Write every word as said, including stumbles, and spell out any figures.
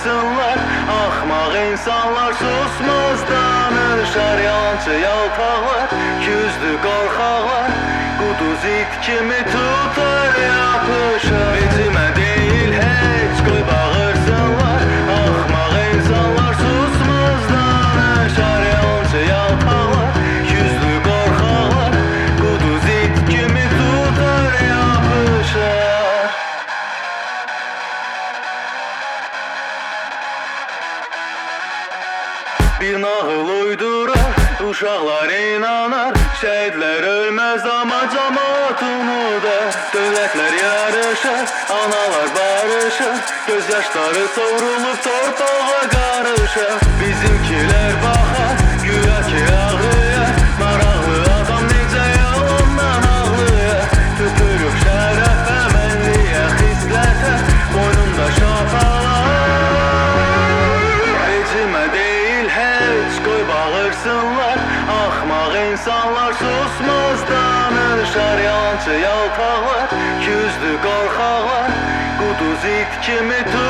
bağırsınlar. Axmaq insanlar susmaz danışar, yalançı yaltaqlar, küzdü qorxaqlar, quduz it kimi tutar yapışar. Vecimə deyil heç qoy bağırsınlar. Axmaq insanlar susmaz danışar, yalançı yaltaqlar, küzdü qorxaqlar, quduz it kimi tutar yapışar. Bir nağıl uydurar, uşaqlar inanar, şəhidlər ölməz amma cəmaət unudar. Dövlətlər yarışar, analar barışar, göz yaşları sovrulub torpağa qarışar. Bizimkilər baxar, güya ki ağrıyar, maraqlı adam necə yalandan ağlayar. Tüpürüb şərəfə, mənliyə, xislətə, boynunda şapalar. Vecimə deyil heç qoy bağırsınlar. Axmaq insanlar susmaz danışar, yalançı yaltaqlar, küzdü qorxaqlar, quduz it kimi tutar.